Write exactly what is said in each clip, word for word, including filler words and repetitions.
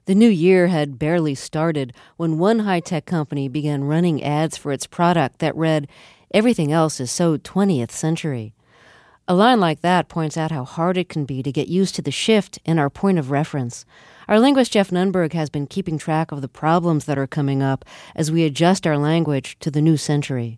The new year had barely started when one high-tech company began running ads for its product that read, "Everything else is so twentieth century." A line like that points out how hard it can be to get used to the shift in our point of reference. Our linguist Jeff Nunberg has been keeping track of the problems that are coming up as we adjust our language to the new century.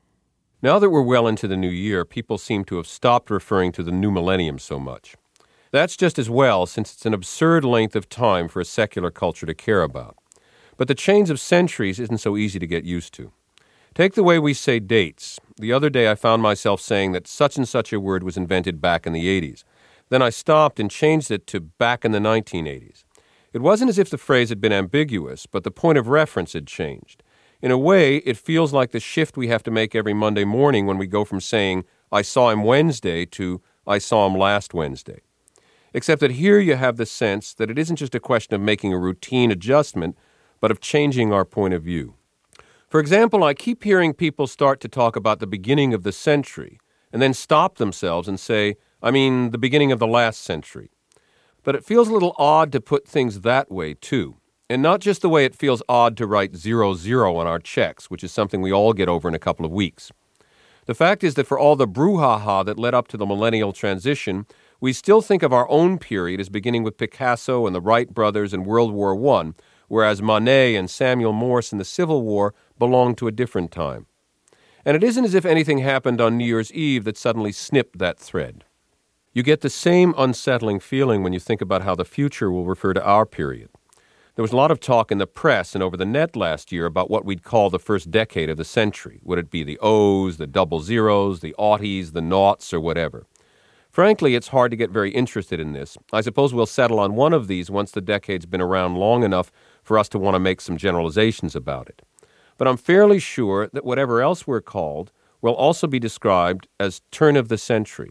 Now that we're well into the new year, people seem to have stopped referring to the new millennium so much. That's just as well, since it's an absurd length of time for a secular culture to care about. But the change of centuries isn't so easy to get used to. Take the way we say dates. The other day I found myself saying that such and such a word was invented back in the eighties. Then I stopped and changed it to back in the nineteen eighties. It wasn't as if the phrase had been ambiguous, but the point of reference had changed. In a way, it feels like the shift we have to make every Monday morning when we go from saying, "I saw him Wednesday" to "I saw him last Wednesday." Except that here you have the sense that it isn't just a question of making a routine adjustment, but of changing our point of view. For example, I keep hearing people start to talk about the beginning of the century and then stop themselves and say, I mean, the beginning of the last century. But it feels a little odd to put things that way, too. And not just the way it feels odd to write zero zero on our checks, which is something we all get over in a couple of weeks. The fact is that for all the brouhaha that led up to the millennial transition, we still think of our own period as beginning with Picasso and the Wright brothers and World War One, whereas Monet and Samuel Morse and the Civil War belonged to a different time. And it isn't as if anything happened on New Year's Eve that suddenly snipped that thread. You get the same unsettling feeling when you think about how the future will refer to our period. There was a lot of talk in the press and over the net last year about what we'd call the first decade of the century. Would it be the O's, the double zeros, the aughties, the noughts, or whatever? Frankly, it's hard to get very interested in this. I suppose we'll settle on one of these once the decade's been around long enough for us to want to make some generalizations about it. But I'm fairly sure that whatever else we're called will also be described as turn of the century.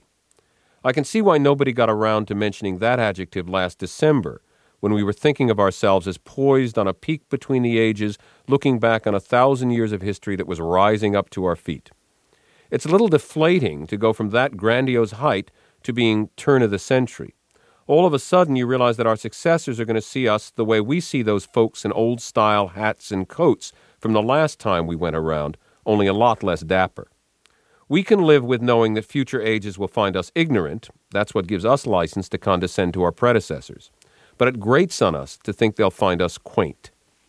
I can see why nobody got around to mentioning that adjective last December, when we were thinking of ourselves as poised on a peak between the ages, looking back on a thousand years of history that was rising up to our feet. It's a little deflating to go from that grandiose height to being turn of the century. All of a sudden you realize that our successors are going to see us the way we see those folks in old-style hats and coats from the last time we went around, only a lot less dapper. We can live with knowing that future ages will find us ignorant. That's what gives us license to condescend to our predecessors. But it grates on us to think they'll find us quaint.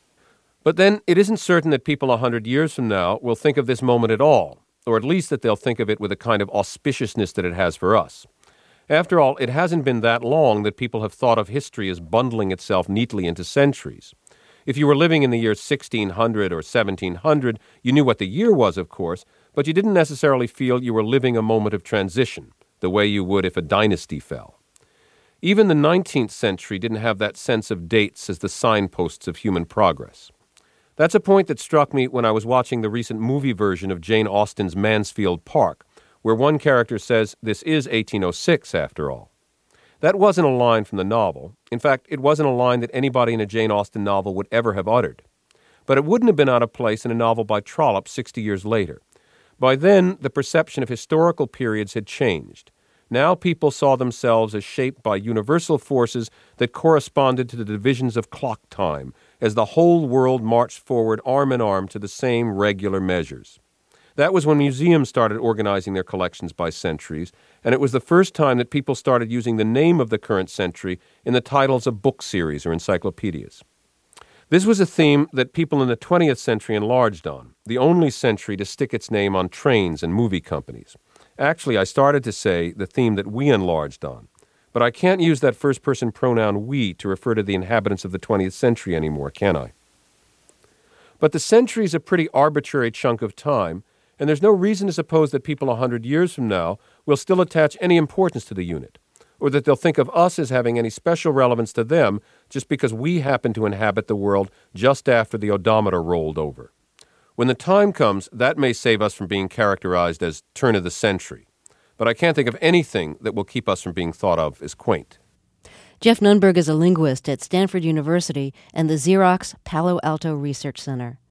But then it isn't certain that people a hundred years from now will think of this moment at all, or at least that they'll think of it with a kind of auspiciousness that it has for us. After all, it hasn't been that long that people have thought of history as bundling itself neatly into centuries. If you were living in the year sixteen hundred or seventeen hundred, you knew what the year was, of course, but you didn't necessarily feel you were living a moment of transition, the way you would if a dynasty fell. Even the nineteenth century didn't have that sense of dates as the signposts of human progress. That's a point that struck me when I was watching the recent movie version of Jane Austen's Mansfield Park, where one character says, this is eighteen oh six after all. That wasn't a line from the novel. In fact, it wasn't a line that anybody in a Jane Austen novel would ever have uttered. But it wouldn't have been out of place in a novel by Trollope sixty years later. By then, the perception of historical periods had changed. Now people saw themselves as shaped by universal forces that corresponded to the divisions of clock time, as the whole world marched forward arm in arm to the same regular measures. That was when museums started organizing their collections by centuries, and it was the first time that people started using the name of the current century in the titles of book series or encyclopedias. This was a theme that people in the twentieth century enlarged on, the only century to stick its name on trains and movie companies. Actually, I started to say the theme that we enlarged on, but I can't use that first-person pronoun we to refer to the inhabitants of the twentieth century anymore, can I? But the century is a pretty arbitrary chunk of time, and there's no reason to suppose that people a hundred years from now will still attach any importance to the unit, or that they'll think of us as having any special relevance to them just because we happen to inhabit the world just after the odometer rolled over. When the time comes, that may save us from being characterized as turn of the century, but I can't think of anything that will keep us from being thought of as quaint. Jeff Nunberg is a linguist at Stanford University and the Xerox Palo Alto Research Center.